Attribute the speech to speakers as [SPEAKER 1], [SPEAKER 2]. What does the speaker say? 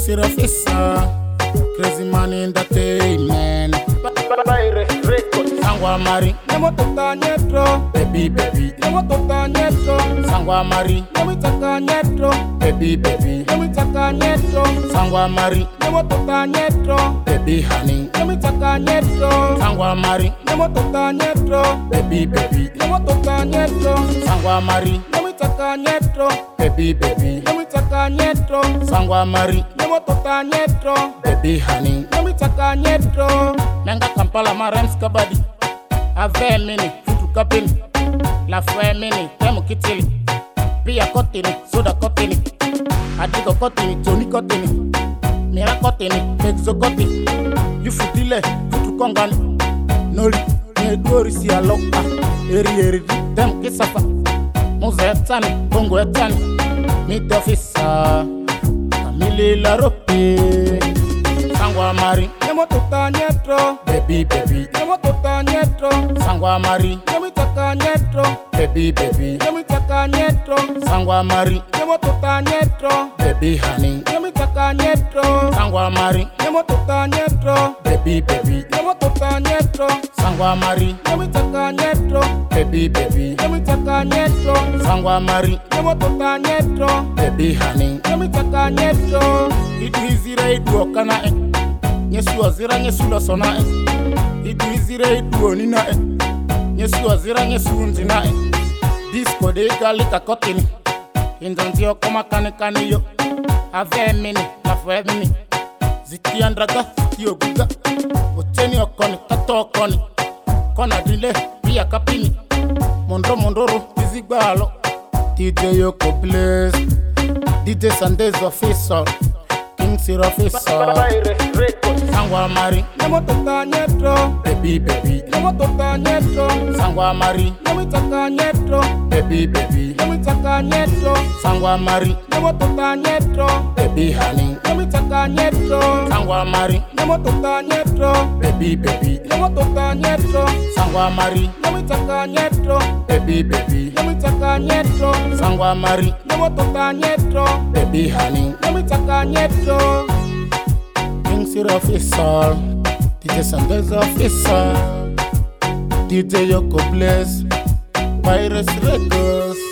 [SPEAKER 1] Kings Officer, Crazy Man Entertainment. Sangwa Mari,
[SPEAKER 2] Nemo tota nyetro,
[SPEAKER 1] baby baby.
[SPEAKER 2] nemo tota nyetro,
[SPEAKER 1] Sangwa Mari,
[SPEAKER 2] nemo taka nyetro,
[SPEAKER 1] baby baby.
[SPEAKER 2] nemo taka nyetro,
[SPEAKER 1] Sangwa Mari,
[SPEAKER 2] nemo tota nyetro,
[SPEAKER 1] baby honey.
[SPEAKER 2] nemo taka nyetro,
[SPEAKER 1] Sangwa Mari,
[SPEAKER 2] nemo tota nyetro,
[SPEAKER 1] baby baby.
[SPEAKER 2] nemo tota nyetro,
[SPEAKER 1] Sangwa Mari,
[SPEAKER 2] nemo taka nyetro,
[SPEAKER 1] baby baby.
[SPEAKER 2] nemo taka nyetro,
[SPEAKER 1] Sangwa Mari,
[SPEAKER 2] nemo tota nyetro,
[SPEAKER 1] baby honey.
[SPEAKER 2] nemo taka nyetro.
[SPEAKER 1] Menga Kampala Marams Kabadi. Ave mini, futu kapini. La fue mini, temu kitili. Pia kotini, soda kotini. Adigo kotini, Tony kotini. Mira kotini, exo kotini. Yufutile, futu kongani. Noli, nedori si aloka. Eri, temu kisafa. Muze etani, bongo etani. Meet officer, Kamili la ropi. Sangwa Mari,
[SPEAKER 2] Nemo tota nyetro,
[SPEAKER 1] baby baby.
[SPEAKER 2] nemo tota nyetro,
[SPEAKER 1] Sangwa Mari,
[SPEAKER 2] nemo taka nyetro,
[SPEAKER 1] baby baby.
[SPEAKER 2] nemo taka nyetro,
[SPEAKER 1] Sangwa Mari,
[SPEAKER 2] nemo tota nyetro,
[SPEAKER 1] baby honey.
[SPEAKER 2] nemo taka nyetro,
[SPEAKER 1] Sangwa Mari,
[SPEAKER 2] nemo tota nyetro,
[SPEAKER 1] baby baby.
[SPEAKER 2] nemo tota nyetro,
[SPEAKER 1] Sangwa Mari,
[SPEAKER 2] nemo taka nyetro,
[SPEAKER 1] baby baby.
[SPEAKER 2] nemo taka nyetro,
[SPEAKER 1] Sangwa Mari,
[SPEAKER 2] nemo tota nyetro,
[SPEAKER 1] baby honey.
[SPEAKER 2] nemo taka nyetro.
[SPEAKER 1] Idu izira idu okana Nyesu azira nyesu lo sona Idu izira idu onina Nyesu azira nyesu unzina Disco de galika kotini Inzanzi okoma kane yo Ave mini, la fwe mini Ziti andraga, ziti oguga Oteni okoni, tato okoni Kona dile, pia kapini Mondoro, izigbalo DJ Yoko Blaze DJ Sanders Official Kings Officer Sangwa Mari,
[SPEAKER 2] Nemo tota nyetro,
[SPEAKER 1] baby baby.
[SPEAKER 2] nemo tota nyetro,
[SPEAKER 1] Sangwa Mari,
[SPEAKER 2] nemo taka nyetro,
[SPEAKER 1] baby baby.
[SPEAKER 2] nemo taka nyetro,
[SPEAKER 1] Sangwa Mari,
[SPEAKER 2] nemo tota nyetro,
[SPEAKER 1] baby honey.
[SPEAKER 2] nemo taka nyetro,
[SPEAKER 1] Sangwa Mari,
[SPEAKER 2] nemo tota nyetro,
[SPEAKER 1] baby baby.
[SPEAKER 2] nemo tota nyetro,
[SPEAKER 1] Sangwa Mari,
[SPEAKER 2] nemo taka nyetro,
[SPEAKER 1] baby baby.
[SPEAKER 2] nemo taka nyetro,
[SPEAKER 1] Sangwa Mari,
[SPEAKER 2] nemo tota nyetro,
[SPEAKER 1] baby honey.
[SPEAKER 2] nemo taka nyetro.
[SPEAKER 1] Kings Officer, DJ Sanders Officer, DJ Yoko Blaze, Virus Records.